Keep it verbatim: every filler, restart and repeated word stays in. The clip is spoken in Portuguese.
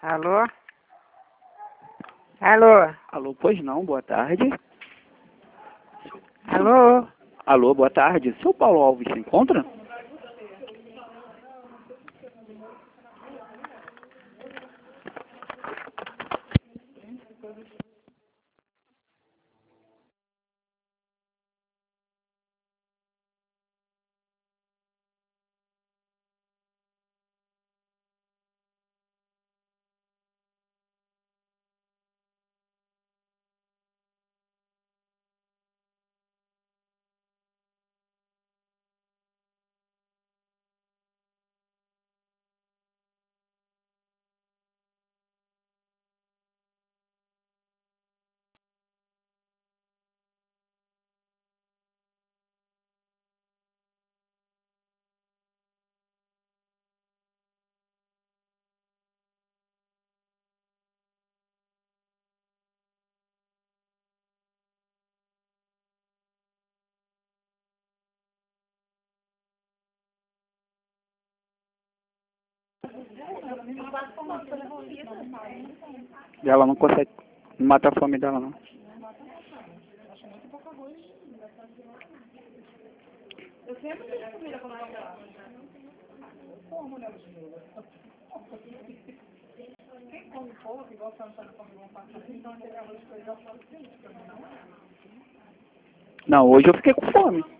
Alô? Alô? Alô, pois não, boa tarde. Alô? Alô, boa tarde. Seu Paulo Alves se encontra? E ela não consegue matar a fome dela, não. Eu sempre tenho comida pra matar. Como, né? Quem come pouco, igual a Santana come um passarinho, então aquele arroz com feijão fora assim, também não é. Não, hoje eu fiquei com fome.